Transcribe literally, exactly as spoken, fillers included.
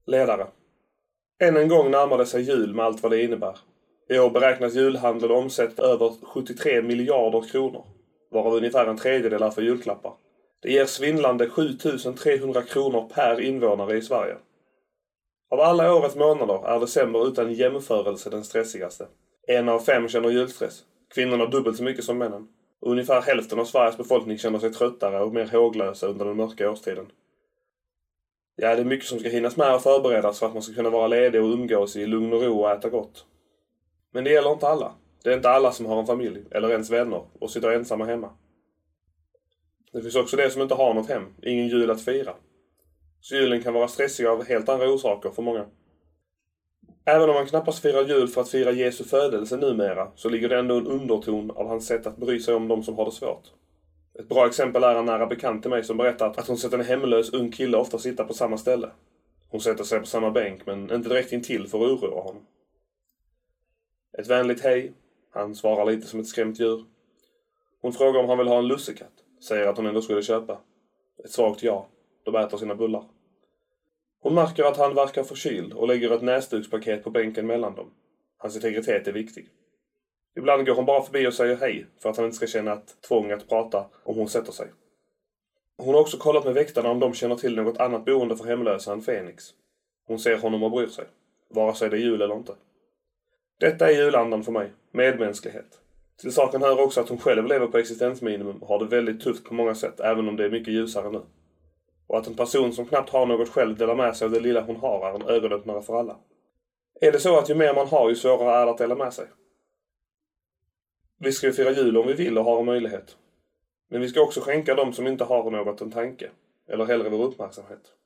Ledare. Än en gång närmar det sig jul med allt vad det innebär. I år beräknas julhandeln omsätta över sjuttiotre miljarder kronor, varav ungefär en tredjedel är för julklappar. Det ger svindlande sju tusen trehundra kronor per invånare i Sverige. Av alla årets månader är december utan jämförelse den stressigaste. En av fem känner julstress. Kvinnorna dubbelt så mycket som männen. Och ungefär hälften av Sveriges befolkning känner sig tröttare och mer håglösa under den mörka årstiden. Ja, det är mycket som ska hinnas med och förberedas för att man ska kunna vara ledig och umgås i lugn och ro och äta gott. Men det gäller inte alla. Det är inte alla som har en familj, eller ens vänner, och sitter ensamma hemma. Det finns också de som inte har något hem, ingen jul att fira. Så julen kan vara stressig av helt andra orsaker för många. Även om man knappast firar jul för att fira Jesu födelse numera, så ligger det ändå en underton av hans sätt att bry sig om de som har det svårt. Ett bra exempel är en nära bekant till mig som berättat att hon sett en hemlös ung kille ofta sitta på samma ställe. Hon sätter sig på samma bänk, men inte direkt intill för att oroa honom. Ett vänligt hej. Han svarar lite som ett skrämt djur. Hon frågar om han vill ha en lussekatt. Säger att hon ändå skulle köpa. Ett svagt ja. De äter sina bullar. Hon märker att han verkar förkyld och lägger ett näsdukspaket på bänken mellan dem. Hans integritet är viktig. Ibland går hon bara förbi och säger hej för att han inte ska känna ett tvång att prata om hon sätter sig. Hon har också kollat med väktarna om de känner till något annat boende för hemlösa än Fenix. Hon ser honom och bryr sig. Vare sig det är jul eller inte. Detta är julandan för mig. Medmänsklighet. Till saken hör också att hon själv lever på existensminimum och har det väldigt tufft på många sätt, även om det är mycket ljusare nu. Och att en person som knappt har något själv delar med sig av det lilla hon har är en ögonöppnare för alla. Är det så att ju mer man har, ju svårare är det att dela med sig? Vi ska fira jul om vi vill och har en möjlighet. Men vi ska också skänka dem som inte har något en tanke, eller hellre vår uppmärksamhet.